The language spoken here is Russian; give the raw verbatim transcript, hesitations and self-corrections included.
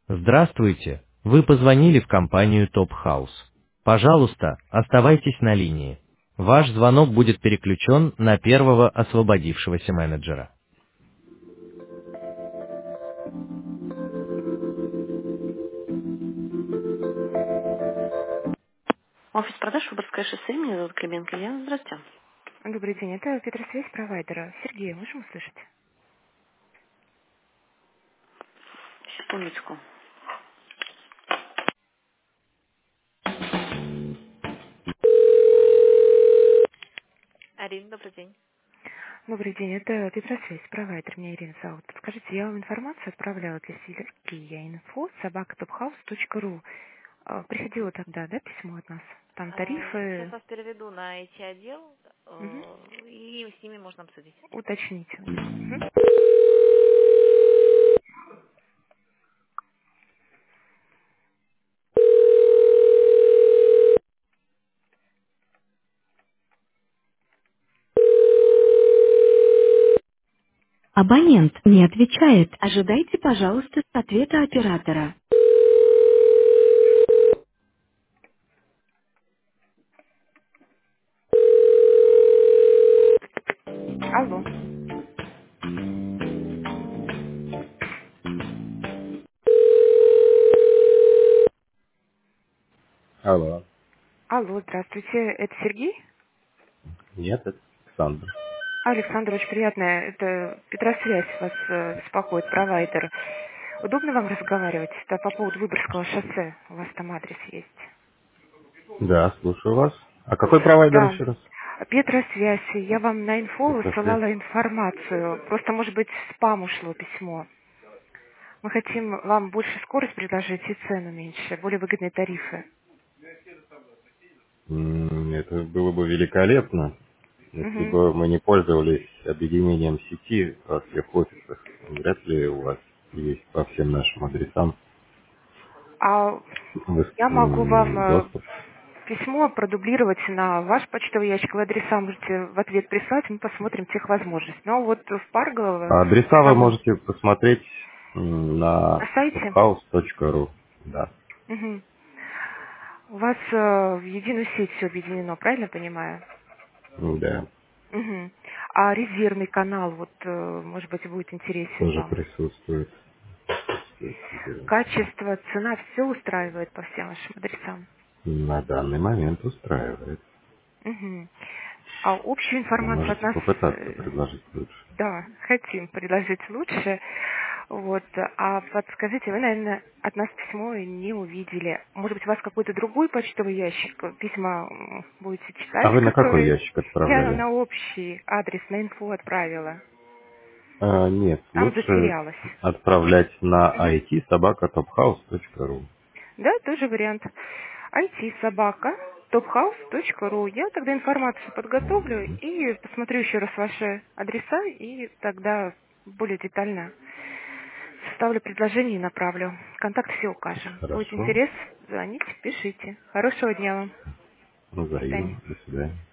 Здравствуйте, вы позвонили в компанию Top House. Пожалуйста, оставайтесь на линии. Ваш звонок будет переключен на первого освободившегося менеджера. Офис продаж Выборгское шоссе, меня зовут Клименко Яна, здравствуйте. Добрый день, это Петросвязь провайдера. Сергей, можем услышать? Секундочку. Арина, добрый день. Добрый день, это Петросвязь провайдер. Меня Ирина зовут. Скажите, я вам информацию отправляла для Сергея. Инфо собака топхаус точка ру. А, Приходило тогда, да, письмо от нас? Там А, Я сейчас тарифы. вас переведу на ай ти-отдел, Мгм. э, и с ними можно обсудить. Уточните у них. Мгм. Абонент не отвечает. Ожидайте, пожалуйста, ответа оператора. Алло. Алло. Алло, здравствуйте. Это Сергей? Нет, это Александр. Александр, очень приятно. Это Петросвязь вас э, беспокоит, провайдер. Удобно вам разговаривать? Это по поводу Выборгского шоссе. У вас там адрес есть. Да, слушаю вас. А какой провайдер Да. еще раз? Петросвязь. Я вам на инфо Это связь. высылала информацию. Просто, может быть, в спам ушло письмо. Мы хотим вам больше скорость предложить и цену меньше, более выгодные тарифы. М, Это было бы великолепно, если Мгм. бы мы не пользовались объединением сети во всех офисах. Вряд ли у вас есть по всем нашим адресам А выс- я могу вам м, э, доступ. письмо продублировать на ваш почтовый ящик. Вы адреса можете в ответ прислать, мы посмотрим тех возможностей. Но вот в Парголово, А адреса вы самый можете посмотреть м, на на сайте. tophouse точка ру. Да, Мгм. У вас э, в единую сеть все объединено, правильно понимаю? да, Мгм. А резервный канал, вот, э, может быть, будет интересен тоже вам. присутствует. Присутствует. Качество, цена, все устраивает по всем вашим адресам. На данный момент устраивает. Мгм. А общую Вы информацию от можете нас, попытаться э, предложить лучше. да, хотим предложить лучше. Вот. А подскажите, вы, наверное, от нас письмо не увидели. Может быть, у вас какой-то другой почтовый ящик, письма м, будете А читать, вы на какой которые ящик я отправляли? на общий адрес, на инфу отправила. А, нет, Там лучше затерялась. отправлять на Мгм. ай ти собака топхаус точка ру. Да, тоже вариант. ай ти собака топхаус точка ру. Я тогда информацию подготовлю и посмотрю еще раз ваши адреса и тогда более детально составлю предложение и направлю. Контакт все укажем. Будет Хорошо. интерес, звоните, пишите. Хорошего дня вам. До свидания. Взаимно. До свидания.